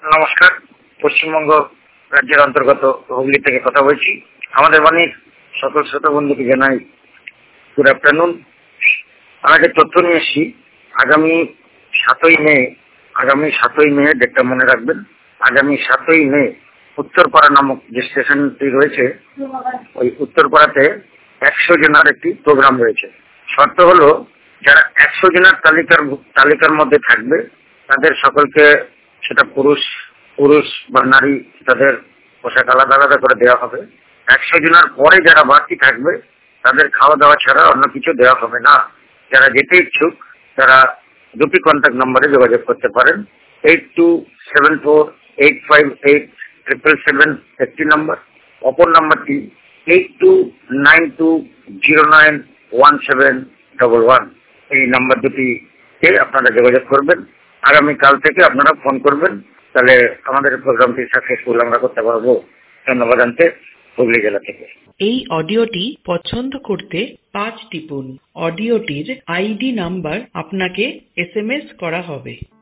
নমস্কার, পশ্চিমবঙ্গ রাজ্যের অন্তর্গত হুগলি থেকে কথা বলছি। আমাদের বাণীর সকল শ্রোতা বন্ধুকে জানাই গুড আফটারনুন। আমি একটা তথ্য নিয়ে এসেছি। আগামী 7ই মে ডেটটা মনে রাখবেন। আগামী 7ই মে উত্তরপাড়া নামক যে স্টেশনটি রয়েছে, ওই উত্তরপাড়াতে 100 জনের একটি প্রোগ্রাম রয়েছে। শর্ত হলো, যারা 100 জনের তালিকার মধ্যে থাকবে তাদের সকলকে, সেটা পুরুষ বা নারী, তাদের পোশাক আলাদা আলাদা করে দেওয়া হবে। 100 জনের পরে যারা বাকি থাকবে তাদের খাওয়া দাওয়া ছাড়া অন্য কিছু দেওয়া হবে না। যারা যেতে ইচ্ছুক তারা দুটি কন্ট্যাক্ট নম্বরে যোগাযোগ করতে পারেন। 8274858777 একটি নম্বর, অপর নম্বরটি 8292091711। এই নাম্বার দুটিতে আপনারা যোগাযোগ করবেন। আগামীকাল থেকে আপনারা ফোন করবেন, তাহলে আমাদের প্রোগ্রামটি সাকসেসফুল আমরা করতে পারবো। ধন্যবাদ জানতে হুগলি জেলা থেকে। এই অডিওটি পছন্দ করতে 5 টিপুন। অডিওটির আইডি নাম্বার আপনাকে SMS করা হবে।